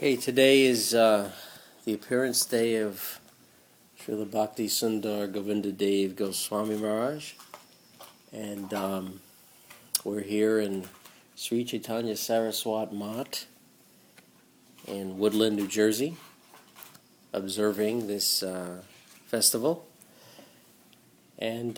Okay, today is the appearance day of Srila Bhakti Sundar Govinda Dev Goswami Maharaj, and we're here in Sri Chaitanya Saraswat Mat in Woodland, New Jersey, observing this festival. And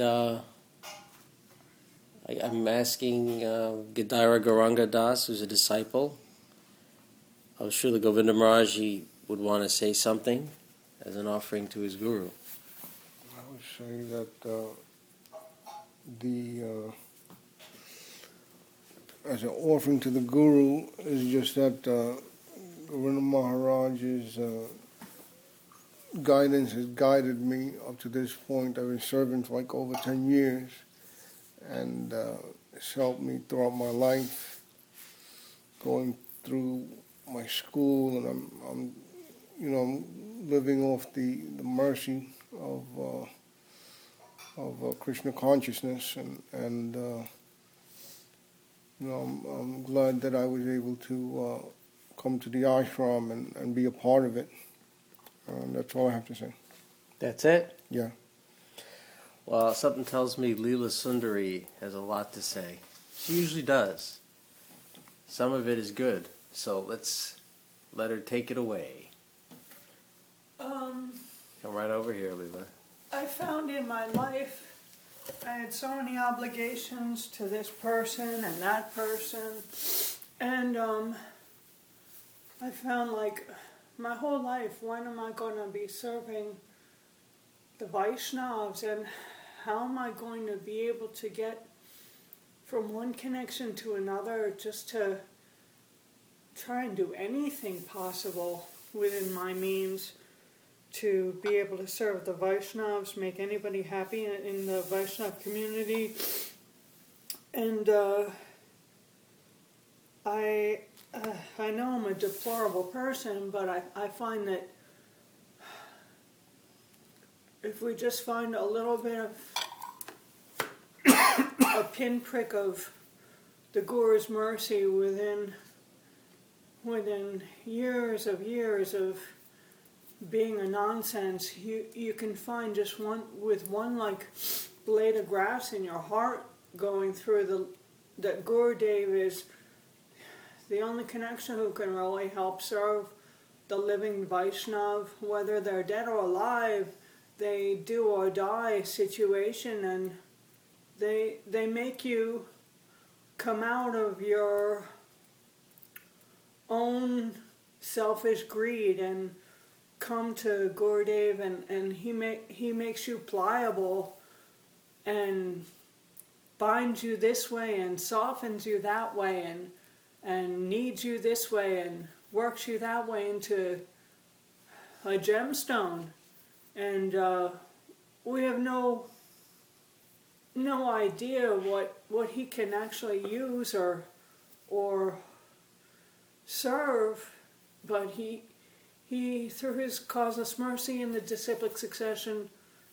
I'm asking Gadara Gauranga Das, who's a disciple of Srila Govinda Maharaj, he would want to say something as an offering to his guru. I would say that as an offering to the guru is just that Govinda Maharaj's guidance has guided me up to this point. I've been serving for like over 10 years, and it's helped me throughout my life, going through my school, and I'm living off the mercy of Krishna consciousness, and I'm glad that I was able to come to the ashram and be a part of it. That's all I have to say. That's it? Yeah. Well, something tells me Leela Sundari has a lot to say. She usually does. Some of it is good. So let's let her take it away. Come right over here, Leela. I found in my life I had so many obligations to this person and that person, and I found like my whole life, when am I going to be serving the Vaishnavas, and how am I going to be able to get from one connection to another, just to try and do anything possible within my means to be able to serve the Vaishnavas, make anybody happy in the Vaishnav community. And I know I'm a deplorable person, but I find that if we just find a little bit of a pinprick of the Guru's mercy within years of being a nonsense, you can find just one like blade of grass in your heart going through that Gurudev is the only connection who can really help serve the living Vaishnav, whether they're dead or alive. They do or die situation, and they make you come out of your own selfish greed and come to Gurudev, and he makes you pliable and binds you this way and softens you that way and kneads you this way and works you that way into a gemstone. And we have no idea what he can actually use or serve, but he through his causeless mercy in the disciplic succession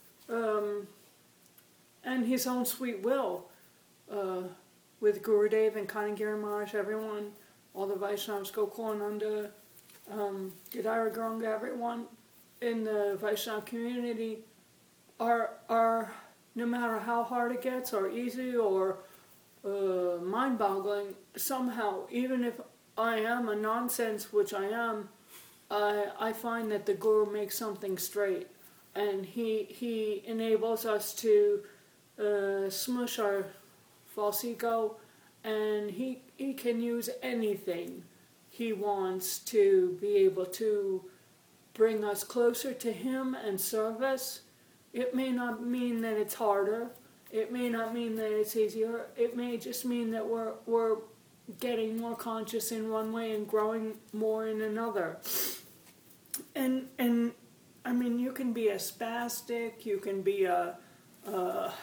and his own sweet will, with Gurudev and Kanagiri Maharaj, everyone, all the Vaishnavas, Gokulananda, Gadara Gauranga, everyone in the Vaishnava community are no matter how hard it gets or easy or mind-boggling, somehow, even if I am a nonsense, which I am, I find that the Guru makes something straight, and he enables us to smush our false ego, and he can use anything he wants to be able to bring us closer to him and serve us. It may not mean that it's harder. It may not mean that it's easier. It may just mean that we're getting more conscious in one way and growing more in another. And I mean, you can be a spastic, you can be an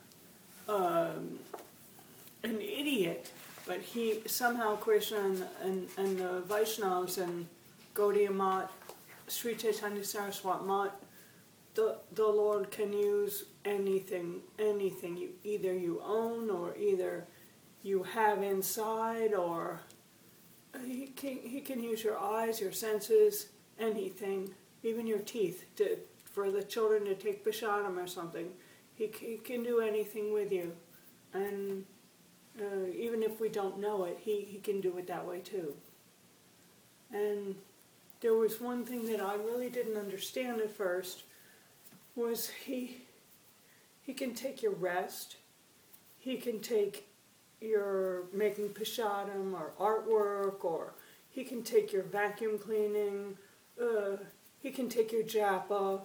idiot, but somehow Krishna and the Vaishnavas and Gaudiya Mat, Sri Chaitanya Saraswat Mat, the Lord can use anything either you own or either you have inside, or he he can use your eyes, your senses, anything, even your teeth, for the children to take Bashadam or something. He can do anything with you. And even if we don't know it, he can do it that way too. And there was one thing that I really didn't understand at first, was he can take your rest, he can take your making Pashadam or artwork, or he can take your vacuum cleaning, he can take your japa,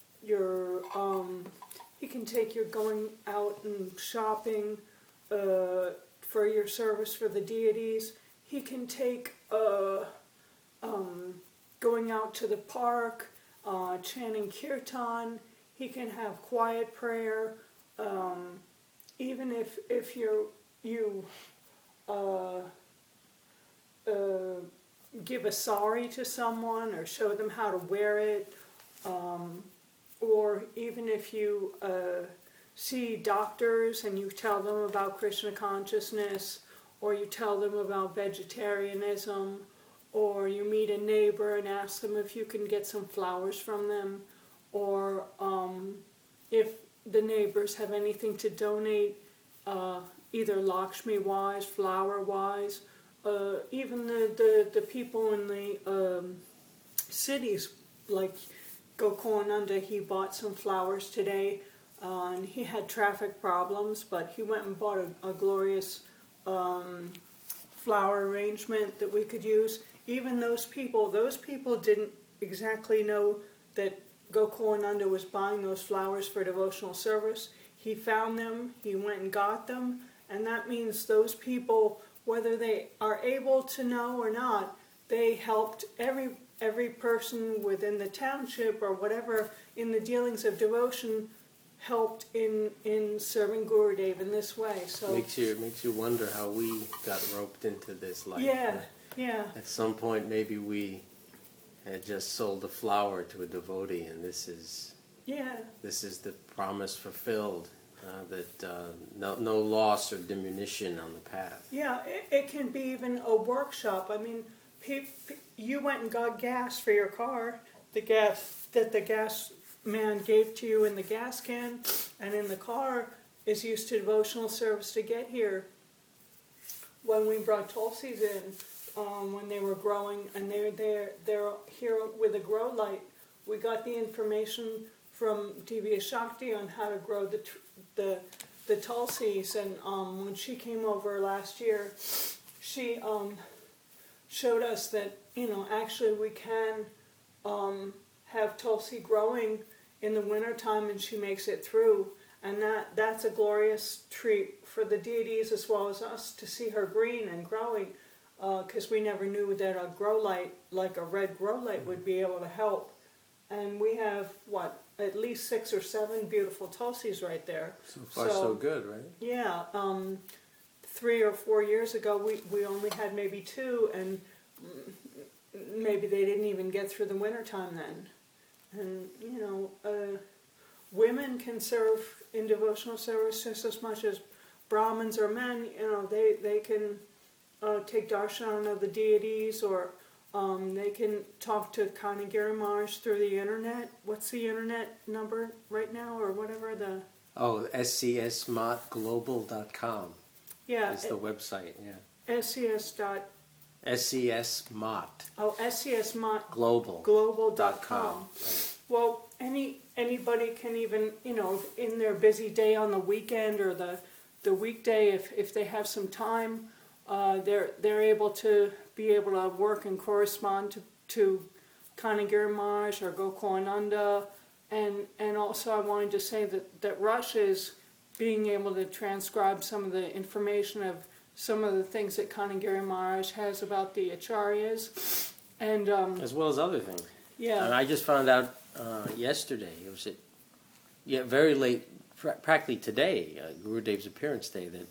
he can take your going out and shopping for your service for the deities. He can take going out to the park, chanting kirtan. He can have quiet prayer. Even if you give a sari to someone or show them how to wear it, or even if you see doctors and you tell them about Krishna consciousness, or you tell them about vegetarianism, or you meet a neighbor and ask them if you can get some flowers from them, or if the neighbors have anything to donate, either Lakshmi-wise, flower-wise, even the people in the cities, like Gokulananda, he bought some flowers today, and he had traffic problems, but he went and bought a glorious flower arrangement that we could use. Even those people didn't exactly know that Gokulananda was buying those flowers for devotional service. He found them, he went and got them, and that means those people, whether they are able to know or not, they helped every person within the township or whatever in the dealings of devotion, helped in serving Gurudev in this way. So makes you wonder how we got roped into this life. Yeah. At some point, maybe we had just sold a flower to a devotee, and this is the promise fulfilled, that no loss or diminution on the path. Yeah, it can be even a workshop. I mean, you went and got gas for your car, the gas that the gas man gave to you in the gas can, and in the car is used to devotional service to get here. When we brought Tulsis in, when they were growing, and they're here with a grow light, we got the information from Divya Shakti on how to grow the Tulsis, and when she came over last year, she showed us that actually we can have Tulsi growing in the wintertime, and she makes it through, and that's a glorious treat for the deities as well as us to see her green and growing, because we never knew that a grow light, like a red grow light, would be able to help. And we have, at least 6 or 7 beautiful Tulsis right there. So far, so good, right? Yeah. 3 or 4 years ago, we only had maybe 2, and maybe they didn't even get through the wintertime then. And, women can serve in devotional service just as much as Brahmins or men. They can take darshan of the deities, or they can talk to Kanagiri Maharaj through the internet. What's the internet number right now, or whatever the... Oh, scsmotglobal.com. Yeah. It's the website, yeah. SCS. SCSmot. Oh, SCSmot. Global. Global.com. Well, anybody can even, in their busy day on the weekend or the weekday, if they have some time, they're able to work and correspond to Kanagiri Maharaj or Gokulananda, and also I wanted to say that Rush is being able to transcribe some of the information of some of the things that Kanagiri Maharaj has about the acharyas, and as well as other things. Yeah. And I just found out yesterday, very late, practically today, Gurudev's appearance day, that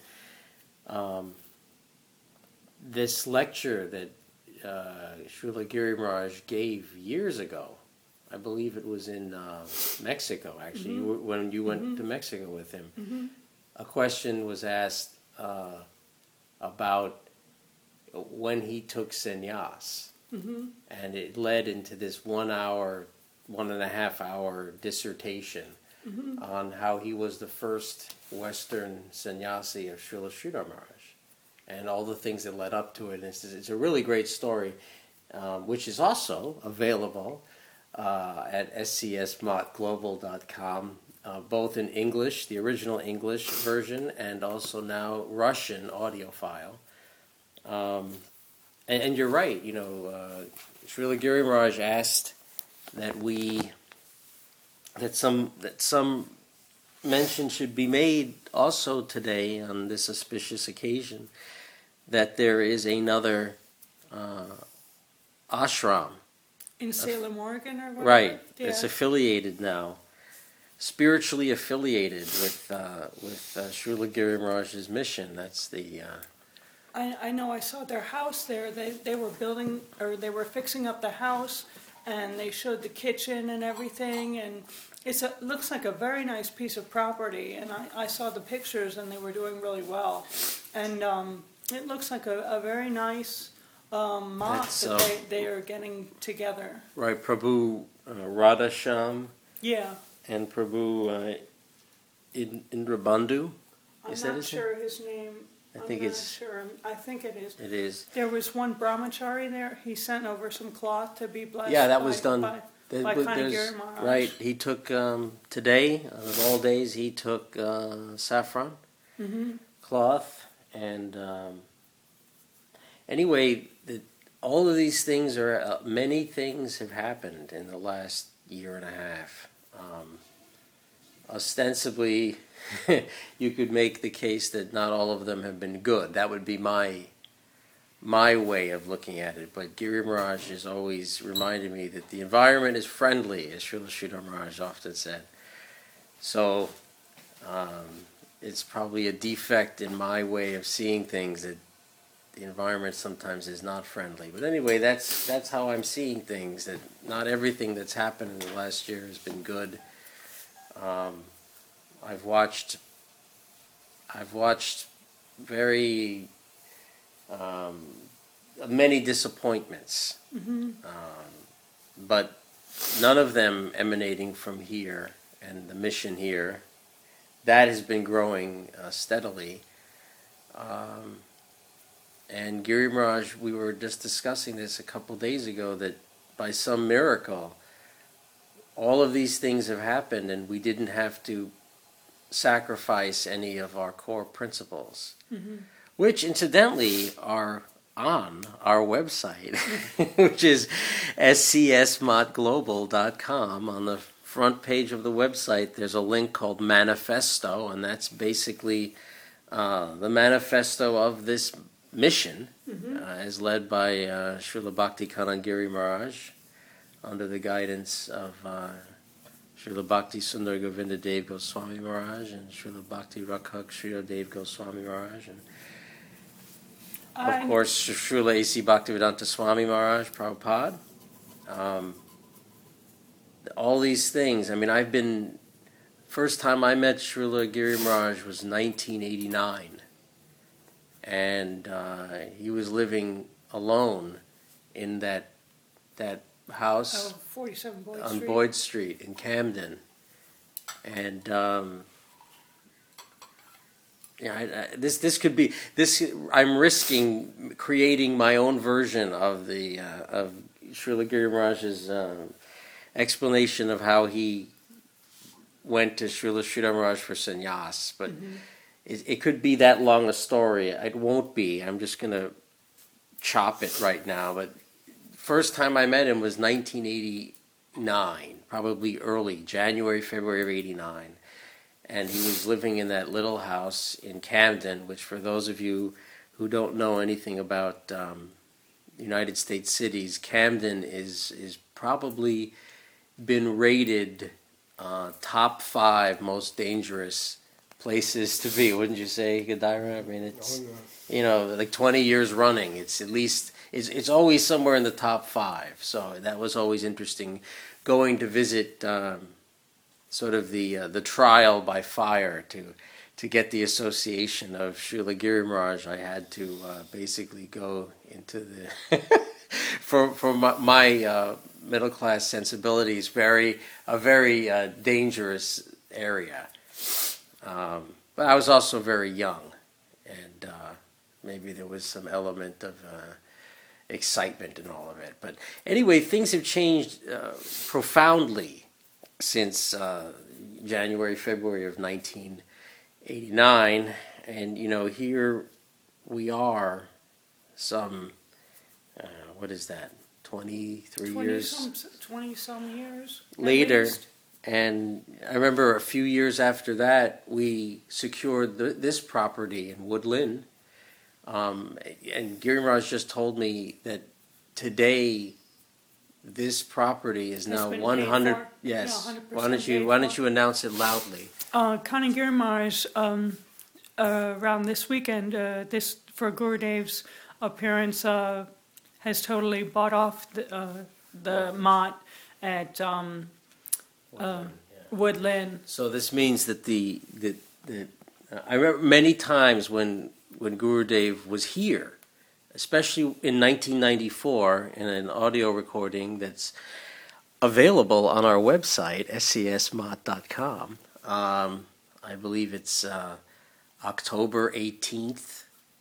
this lecture that Srila Giri Maharaj gave years ago, I believe it was in Mexico, actually, when you went to Mexico with him, a question was asked about when he took sannyas. And it led into this 1.5 hour dissertation on how he was the first Western sannyasi of Srila Sridhar Maharaj, and all the things that led up to it. And it's a really great story, which is also available at scsmotglobal.com, both in English, the original English version, and also now Russian audio file. And you're right, Srila Giri Maharaj asked that some mention should be made also today on this auspicious occasion that there is another ashram. In Salem, Oregon, or what? Right, Yeah. it's affiliated now, spiritually affiliated with Srila Giri Maharaj's mission. That's the... I know I saw their house there. They were building, or they were fixing up the house, and they showed the kitchen and everything, and it looks like a very nice piece of property, and I saw the pictures, and they were doing really well. And it looks like a very nice mosque that they are getting together. Right, Prabhu Radhasham Yeah. and Prabhu Indrabandhu. I'm not sure his name. I think it's... Sure. I think it is. It is. There was one brahmachari there. He sent over some cloth to be blessed. Yeah, that was done. By There's- right, he took, today, of all days, he took saffron cloth. And anyway, all of these things are, many things have happened in the last year and a half. Ostensibly, you could make the case that not all of them have been good. That would be my way of looking at it. But Giri Maharaj has always reminded me that the environment is friendly, as Srila Sridhar Maharaj often said. So it's probably a defect in my way of seeing things that the environment sometimes is not friendly. But anyway, that's how I'm seeing things, that not everything that's happened in the last year has been good. I've watched very many disappointments, but none of them emanating from here and the mission here. That has been growing steadily. And Giri Maharaj, we were just discussing this a couple days ago, that by some miracle, all of these things have happened and we didn't have to sacrifice any of our core principles, which incidentally are on our website, which is scsmotglobal.com. On the front page of the website, there's a link called Manifesto, and that's basically the manifesto of this mission, as led by Srila Bhakti-Kanand Giri Maharaj, under the guidance of Srila Bhakti Sundar Govinda Dev Goswami Maharaj and Srila Bhakti Rakhak Sridhar Dev Goswami Maharaj, and of course Srila A.C. Bhaktivedanta Swami Maharaj, Prabhupada. All these things. I mean, first time I met Srila Giri Maharaj was 1989, and he was living alone in that house 47 Boyd on Street. Boyd Street in Camden, and this could be this. I'm risking creating my own version of the of Srila Giri Maharaj's explanation of how he went to Srila Sridhar Maharaj for sannyas, but it could be that long a story. It won't be. I'm just going to chop it right now, but. First time I met him was 1989, probably early, January, February of 89. And he was living in that little house in Camden, which for those of you who don't know anything about United States cities, Camden is probably been rated top 5 most dangerous places to be, wouldn't you say, Gadira? I mean, it's, like 20 years running, it's at least... It's always somewhere in the top 5, so that was always interesting. Going to visit sort of the trial by fire to to get the association of Srila Giri Maharaj, I had to basically go into the for my middle class sensibilities, a very dangerous area. But I was also very young, and maybe there was some element of excitement in all of it. But anyway, things have changed profoundly since January, February of 1989, and here we are, some what is that? 23 years 20 some years later. at least. And I remember a few years after that, we secured this property in Woodland. And Giri Maharaj just told me that today this property is now been paid 100. for? Yes. Yeah, 100% Why paid don't for. you announce it loudly? Connie Giri Maharaj, around this weekend, this for Gurudev's appearance, has totally bought off the mott at Woodland. So this means that I remember many times when Gurudev was here, especially in 1994, in an audio recording that's available on our website, scsmott.com. I believe it's October 18th,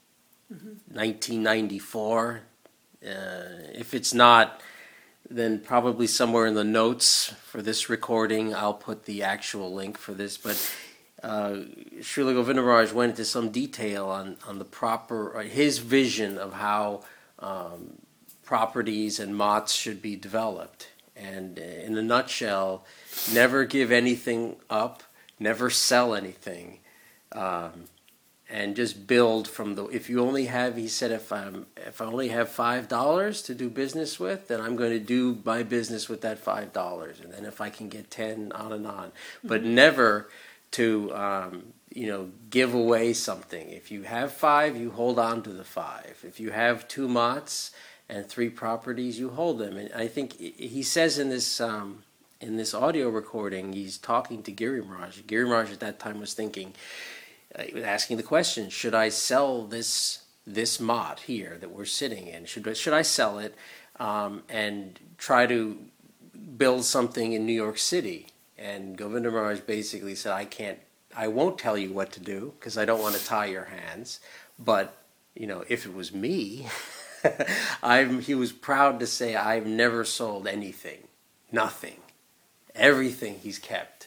1994. If it's not, then probably somewhere in the notes for this recording, I'll put the actual link for this. But Srila Govinda Maharaj went into some detail on the his vision of how properties and motts should be developed. And in a nutshell, never give anything up, never sell anything, and just build from the. If you only have, he said, if I only have $5 to do business with, then I'm going to do my business with that $5, and then if I can get 10, on and on. But never to give away something. If you have 5, you hold on to the 5. If you have 2 motts and 3 properties, you hold them. And I think he says in this audio recording, he's talking to Giri Maharaj. Giri Maharaj at that time was thinking, he was asking the question: should I sell this mott here that we're sitting in? Should I sell it and try to build something in New York City? And Govinda Maharaj basically said, I won't tell you what to do because I don't want to tie your hands. But if it was me, he was proud to say, I've never sold anything, nothing, everything he's kept.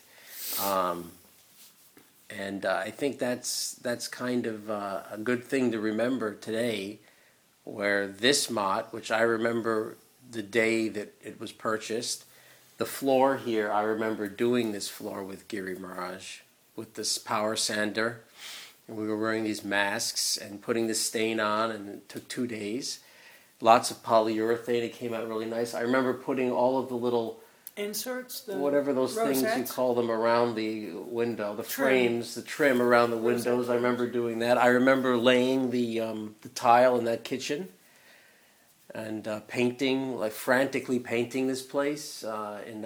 And I think that's kind of a good thing to remember today, where this mott, which I remember the day that it was purchased, the floor here, I remember doing this floor with Giri Maharaj with this power sander. And we were wearing these masks and putting the stain on, and it took 2 days. Lots of polyurethane, it came out really nice. I remember putting all of the little Inserts, whatever those things you rosettes? call them around the window, the Trim. frames, the trim around the windows. Rosette. I remember doing that. I remember laying the tile in that kitchen and frantically painting this place in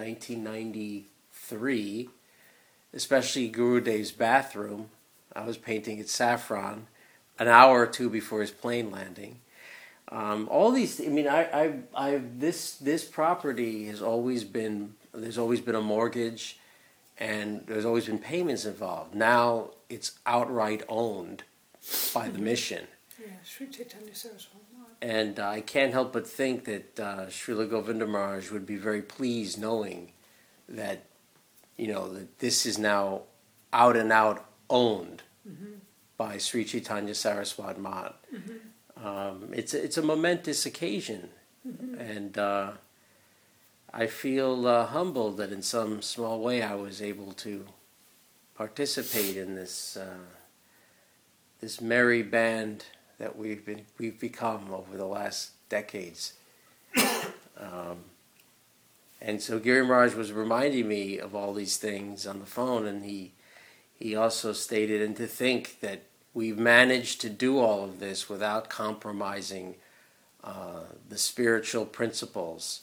1993, especially Gurudev's bathroom. I was painting it saffron an hour or 2 before his plane landing. All these, this property has always been, there's always been a mortgage, and there's always been payments involved. Now it's outright owned by the mission. Yeah, Sri Chaitanya Saraswati. And I can't help but think that Srila Govinda Maharaj would be very pleased knowing that, that this is now out and out owned by Sri Chaitanya Saraswati Math. It's a momentous occasion, and I feel humbled that in some small way I was able to participate in this this merry band that we've become over the last decades. And so Giri Maharaj was reminding me of all these things on the phone, and he also stated, and to think that we've managed to do all of this without compromising the spiritual principles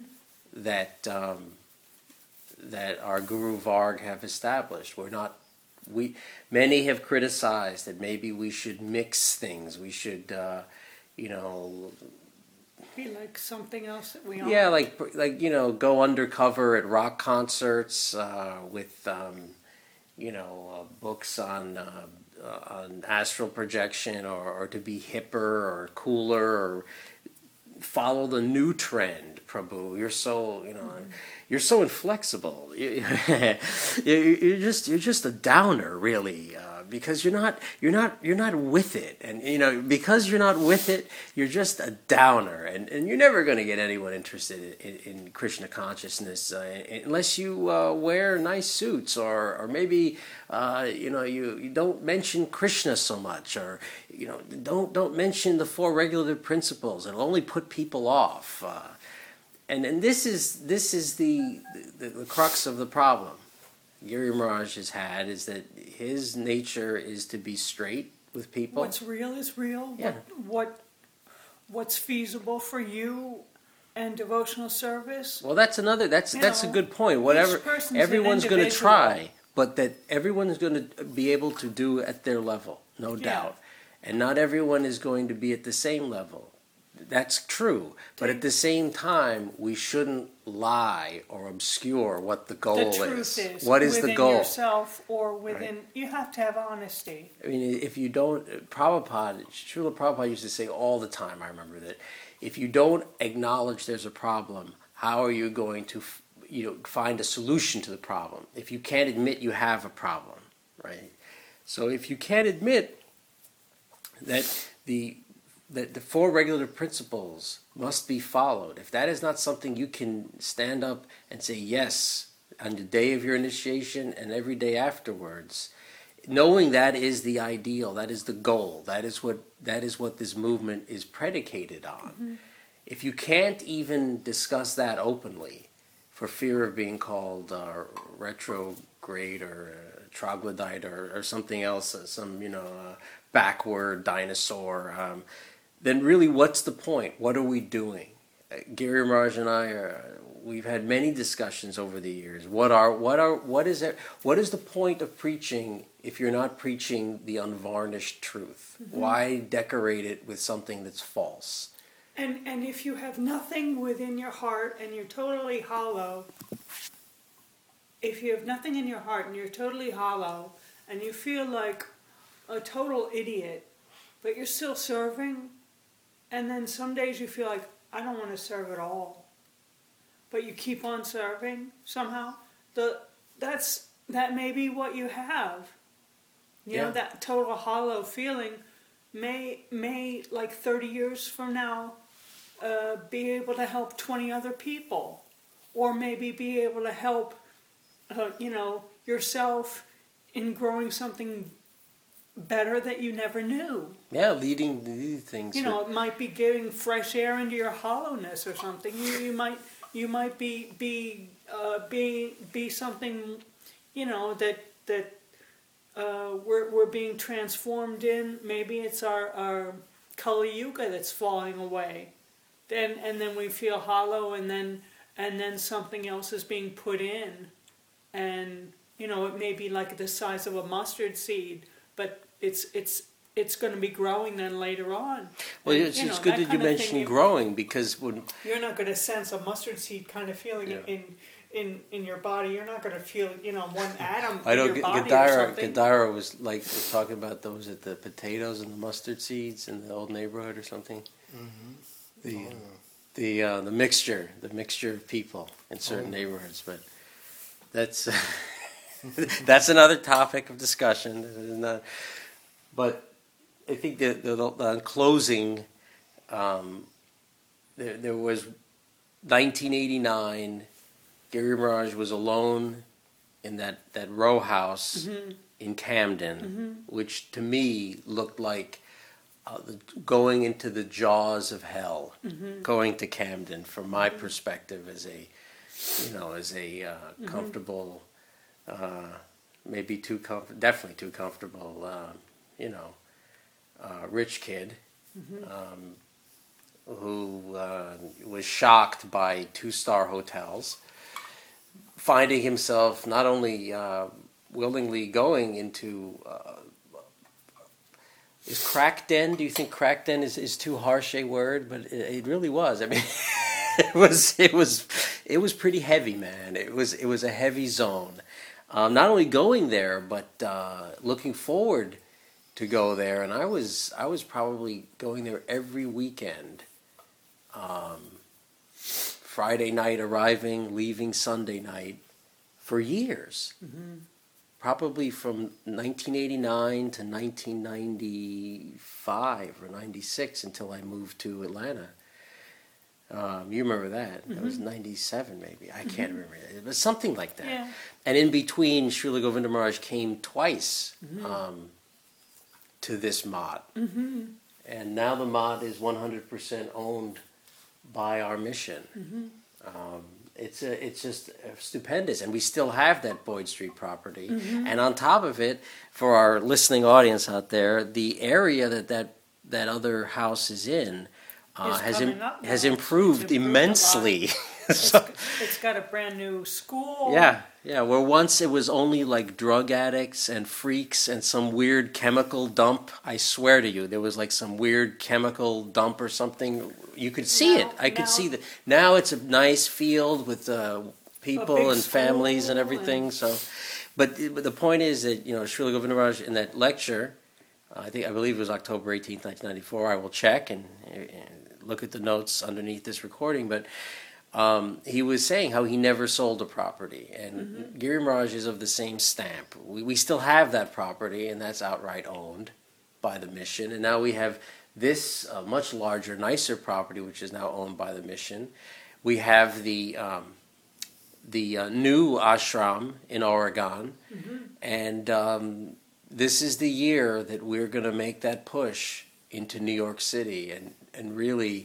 that that our Guru Varg have established. We're not many have criticized that maybe we should mix things. We should, you know, Be like something else that we aren't. yeah, like you know, go undercover at rock concerts with you know, books on astral projection, or to be hipper or cooler, or follow the new trend. Prabhu, you're so, you know, you're so inflexible. You're just a downer, really, because you're not with it, and you know, because you're not with it, you're just a downer, and you're never going to get anyone interested in Krishna consciousness unless you wear nice suits, or maybe you know, you don't mention Krishna so much, or you know, don't mention the four regulative principles. It'll only put people off. And this is the crux of the problem Giri Maharaj has had, is that his nature is to be straight with people. What's real is real. Yeah. What's feasible for you and devotional service. Well, that's a know, good point. Whatever, person's an everyone's going to individual. try, but that everyone is going to be able to do at their level, no doubt. And not everyone is going to be at the same level. That's true. But at the same time, we shouldn't lie or obscure what the goal The truth is. What is the within goal? yourself or within, you have to have honesty. I mean, if you don't, Srila Prabhupada used to say all the time, I remember that, if you don't acknowledge there's a problem, how are you going to, you know, find a solution to the problem? If you can't admit you have a problem, right? So if you can't admit that the four regulative principles must be followed, if that is not something you can stand up and say yes on the day of your initiation and every day afterwards, knowing that is the ideal, that is the goal, that is what this movement is predicated on. Mm-hmm. If you can't even discuss that openly for fear of being called retrograde or troglodyte or something else, some backward dinosaur, then really what's the point? What are we doing? Giri Maharaj and I we've had many discussions over the years. What is the point of preaching if you're not preaching the unvarnished truth? Mm-hmm. Why decorate it with something that's false? And if you have nothing within your heart and you're totally hollow, if you have nothing in your heart and you're totally hollow and you feel like a total idiot, but you're still serving, and then some days you feel like, I don't want to serve at all, but you keep on serving somehow, that may be what you have. You know, that total hollow feeling may like 30 years from now be able to help 20 other people, or maybe be able to help yourself in growing something better that you never knew. Yeah, leading things. It might be giving fresh air into your hollowness or something. You might be something, that we're being transformed in. Maybe it's our Kali Yuga that's falling away. And then we feel hollow, and then something else is being put in, and it may be like the size of a mustard seed, but it's going to be growing then later on. Well, it's good that you mentioned growing, because when you're not going to sense a mustard seed kind of feeling in your body, you're not going to feel one atom in your body or something. Gadara was talking about those the potatoes and the mustard seeds in the old neighborhood or something. Mm-hmm. The mixture of people in certain neighborhoods, but that's that's another topic of discussion. But I think the closing, there was 1989. Giri Maharaj was alone in that row house in Camden, which to me looked like going into the jaws of hell, going to Camden from my perspective as a comfortable, maybe definitely too comfortable, rich kid, who was shocked by 2-star hotels, finding himself not only willingly going into. Is crack den? Do you think crack den is too harsh a word? But it really was. I mean, it was pretty heavy, man. It was a heavy zone. Not only going there, but looking forward to go there. And I was probably going there every weekend. Friday night arriving, leaving Sunday night for years. Mm-hmm. Probably from 1989 to 1995 or 96 until I moved to Atlanta. You remember that. Mm-hmm. That was 97 maybe. I can't remember. It was something like that. Yeah. And in between, Srila Govinda Maharaj came twice to this mott. Mm-hmm. And now the mott is 100% owned by our mission. Mm-hmm. It's just stupendous, and we still have that Boyd Street property. Mm-hmm. And on top of it, for our listening audience out there, the area that other house is in has improved immensely. So, it's got a brand new school. Yeah. Where once it was only like drug addicts and freaks and some weird chemical dump. I swear to you, there was like some weird chemical dump or something. You could see it. I could see that. Now it's a nice field with people and families and everything. So, but the point is that Srila Govinda Maharaj in that lecture, I believe it was October 18th, 1994. I will check and look at the notes underneath this recording, but. He was saying how he never sold a property, and Giri Maharaj is of the same stamp. We still have that property, and that's outright owned by the mission. And now we have this much larger, nicer property, which is now owned by the mission. We have the new ashram in Oregon, and this is the year that we're going to make that push into New York City, and really.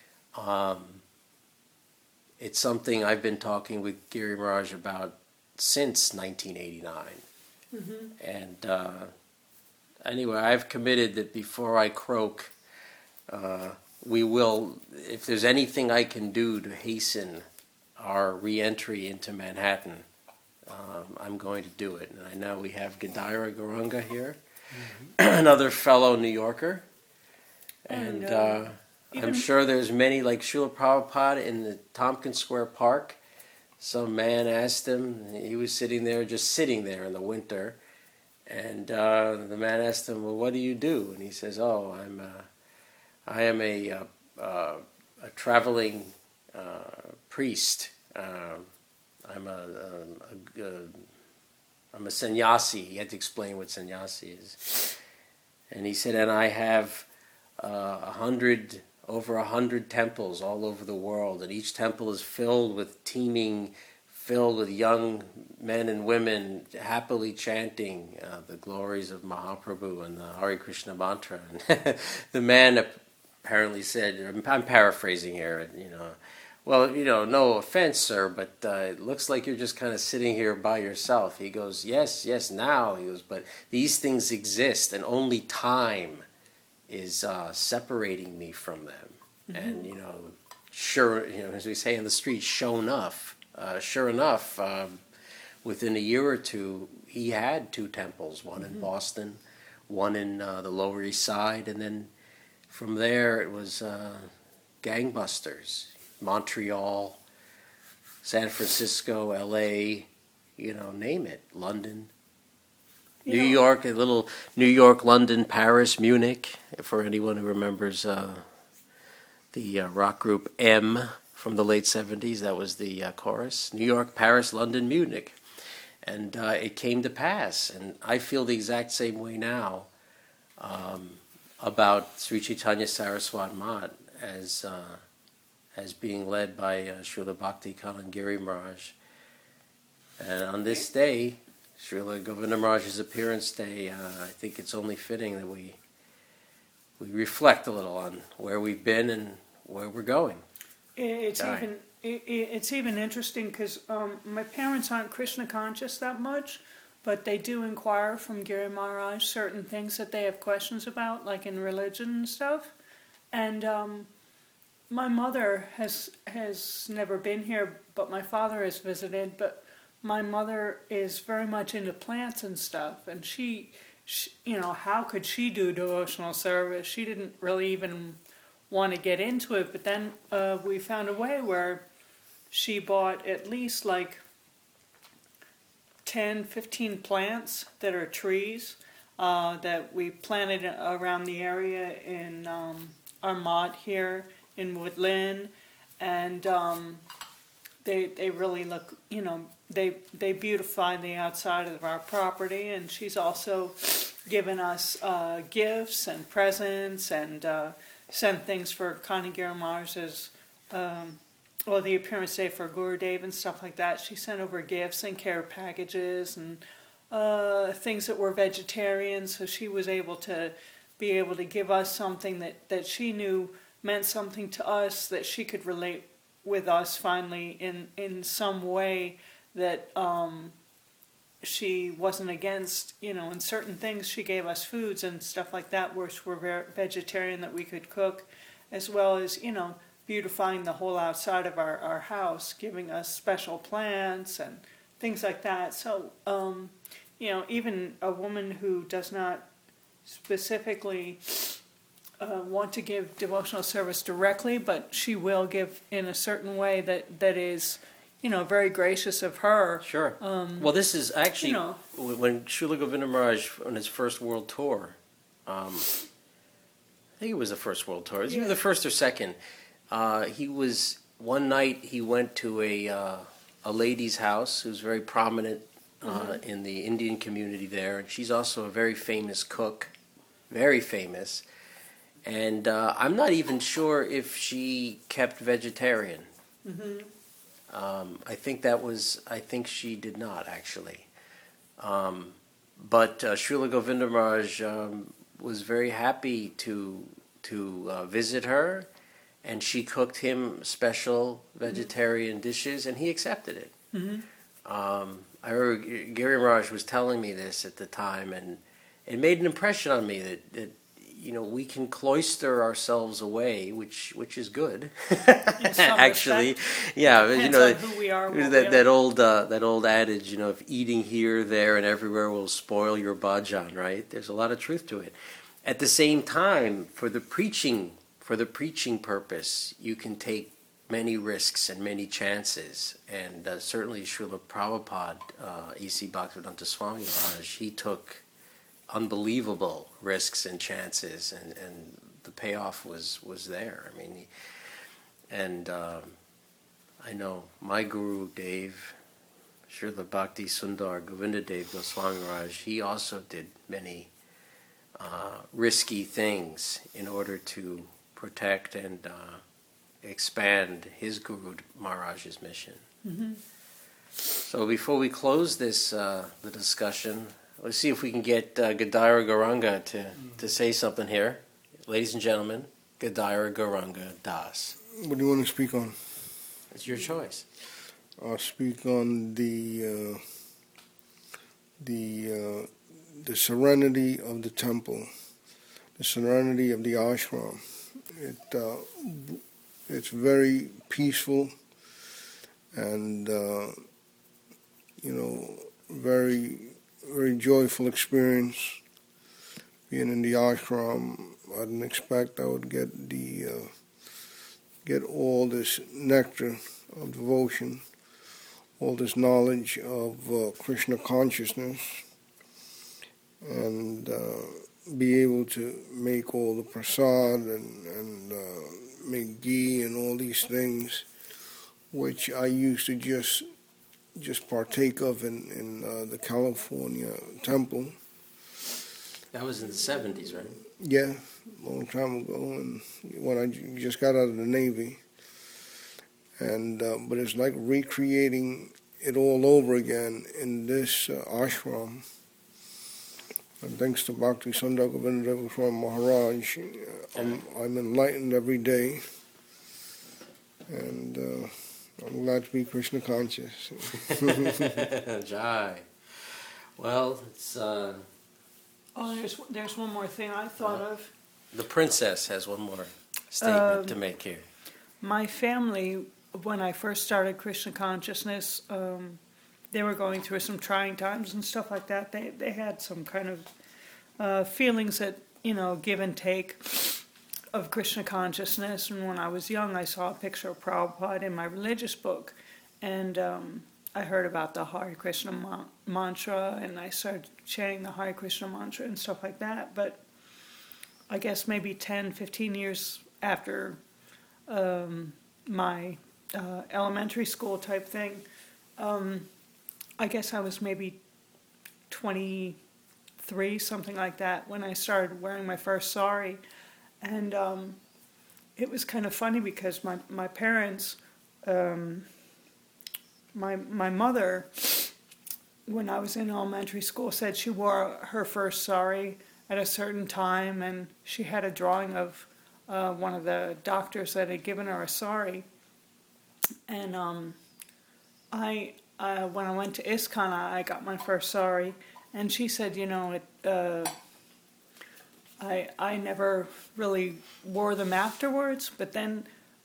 It's something I've been talking with Giri Maharaj about since 1989. Mm-hmm. And anyway, I've committed that before I croak, we will, if there's anything I can do to hasten our re-entry into Manhattan, I'm going to do it. And I know we have Gadira Garunga here, another fellow New Yorker. And I'm sure there's many, like Srila Prabhupada in the Tompkins Square Park. Some man asked him, he was sitting there in the winter, and the man asked him, well, what do you do? And he says, oh, I am a traveling priest. I'm a sannyasi. He had to explain what sannyasi is. And he said, and I have over 100 temples all over the world, and each temple is filled with young men and women happily chanting the glories of Mahaprabhu and the Hare Krishna mantra. And the man apparently said, I'm paraphrasing here, well, no offense, sir, but it looks like you're just kind of sitting here by yourself. He goes, yes, now. He goes, but these things exist, and only time is separating me from them. And sure, as we say in the street, sure enough, within a year or two, he had 2 temples, one in Boston, one in the Lower East Side, and then from there it was gangbusters. Montreal, San Francisco, L.A., name it, London. New York, a little New York, London, Paris, Munich, for anyone who remembers the rock group M from the late 70s. That was the chorus. New York, Paris, London, Munich. And it came to pass. And I feel the exact same way now about Sri Chaitanya Saraswat Math as being led by Srila Bhakti Kanand Giri Maharaj. And on this day, Srila Govinda Maharaj's appearance day, I think it's only fitting that we reflect a little on where we've been and where we're going. It's even interesting because my parents aren't Krishna conscious that much, but they do inquire from Giri Maharaj certain things that they have questions about, like in religion and stuff. And my mother has never been here, but my father has visited. But my mother is very much into plants and stuff, and she, you know, how could she do devotional service? She didn't really even want to get into it, but then we found a way where she bought at least like 10, 15 plants that are trees that we planted around the area in Armont here in Woodland, and they really look, you know, they beautify the outside of our property. And she's also given us gifts and presents, and sent things for Connie Giramar's well, the appearance day for Gurudev and stuff like that. She sent over gifts and care packages and things that were vegetarian, so she was able to give us something that she knew meant something to us, that she could relate with us finally in some way, that she wasn't against, you know, in certain things. She gave us foods and stuff like that which were vegetarian that we could cook, as well as, you know, beautifying the whole outside of our house, giving us special plants and things like that. So, you know, even a woman who does not specifically want to give devotional service directly, but she will give in a certain way that is, you know, very gracious of her. Sure. Well, this is actually, you know, when Srila Govinda Maharaj on his first world tour, I think it was the first world tour. It was either the first or second. He was, one night he went to a lady's house who's very prominent in the Indian community there, and she's also a very famous cook, very famous. And I'm not even sure if she kept vegetarian. I think she did not, actually. But Srila Govinda Maharaj was very happy to visit her, and she cooked him special vegetarian dishes, and he accepted it. I remember Giri Maharaj was telling me this at the time, and it made an impression on me that you know, we can cloister ourselves away, which is good, actually. Respect. Yeah, Depends you know, on who we are, that old adage, you know, if eating here, there, and everywhere will spoil your bhajan, right? There's a lot of truth to it. At the same time, for the preaching purpose, you can take many risks and many chances, and certainly Srila Prabhupada, E.C. Bhaktivedanta Swami Maharaj, he took unbelievable risks and chances, and the payoff was there. I mean, I know my Guru Dev, Srila Bhakti Sundar Govinda Dev Goswami Maharaj, he also did many risky things in order to protect and expand his Guru Maharaj's mission. So before we close this the discussion, let's see if we can get Gadira Gauranga to say something here. Ladies and gentlemen, Gadira Gauranga Das. What do you want to speak on? It's your choice. I'll speak on the serenity of the temple, the serenity of the ashram. It's very peaceful and you know, very joyful experience. Being in the ashram, I didn't expect I would get all this nectar of devotion, all this knowledge of Krishna consciousness, and be able to make all the prasad and make ghee and all these things, which I used to just partake of in the California temple. That was in the 70s, right? Yeah, a long time ago, and when I just got out of the Navy. And but it's like recreating it all over again in this ashram. And thanks to Bhakti Sundar Govinda Goswami Maharaj, I'm enlightened every day, and I'm glad to be Krishna conscious. Jai. Well, it's... there's one more thing I thought of. The princess has one more statement to make here. My family, when I first started Krishna consciousness, they were going through some trying times and stuff like that. They had some kind of feelings that, give and take of Krishna consciousness. And when I was young, I saw a picture of Prabhupada in my religious book, and I heard about the Hare Krishna mantra, and I started chanting the Hare Krishna mantra and stuff like that. But I guess maybe 10, 15 years after my elementary school type thing, I guess I was maybe 23, something like that, when I started wearing my first sari. And it was kind of funny because my parents, my mother, when I was in elementary school, said she wore her first sari at a certain time, and she had a drawing of one of the doctors that had given her a sari. And when I went to ISKCON, I got my first sari, and she said, I never really wore them afterwards, but then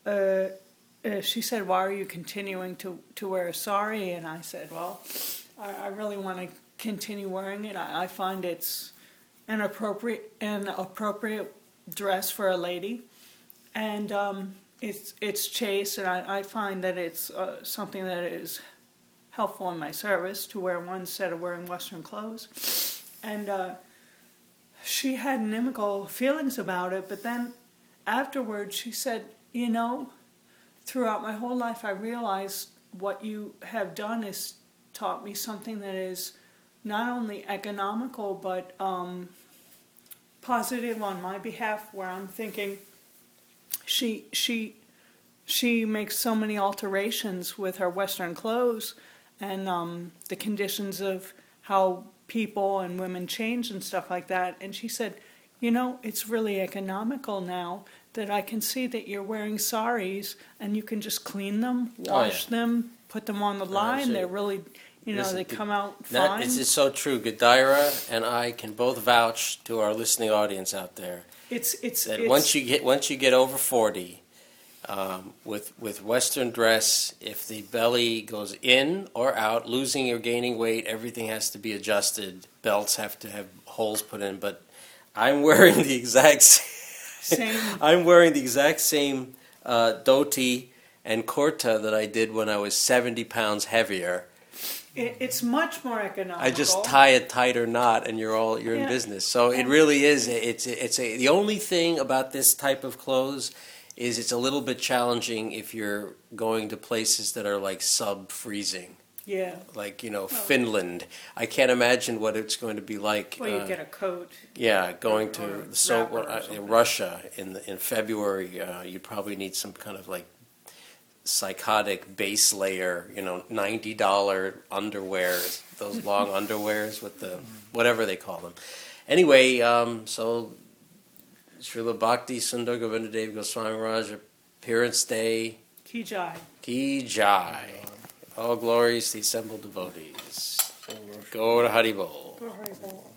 she said, why are you continuing to wear a sari? And I said, well, I really want to continue wearing it. I find it's an appropriate dress for a lady, and it's chaste, and I find that it's something that is helpful in my service to wear one instead of wearing Western clothes. And she had inimical feelings about it, but then afterwards she said, throughout my whole life I realized what you have done is taught me something that is not only economical but positive on my behalf, where I'm thinking she makes so many alterations with her Western clothes and the conditions of how people and women change and stuff like that. And she said, it's really economical now that I can see that you're wearing saris and you can just clean them, wash them, put them on the line. They're really, they come out fine. This is so true. Gadaira and I can both vouch to our listening audience out there. It's once you get over 40, with Western dress, if the belly goes in or out, losing or gaining weight, everything has to be adjusted. Belts have to have holes put in. But I'm wearing the exact same. I'm wearing the exact same dhoti and kurta that I did when I was 70 pounds heavier. It's much more economical. I just tie a tighter knot, and you're in business. So it really is. The only thing about this type of clothes is it's a little bit challenging if you're going to places that are like sub-freezing. Yeah. Like, Finland. I can't imagine what it's going to be like. Well, you get a coat. Yeah, going to Russia in February, you'd probably need some kind of like psychotic base layer, $90 underwear, those long underwears with the whatever they call them. Anyway, so Srila Bhakti Sundar Govindadev Goswami Maharaj Appearance Day. Ki Jai. Ki Jai. All glories to the assembled devotees. Go to Haribol. Go Haribol.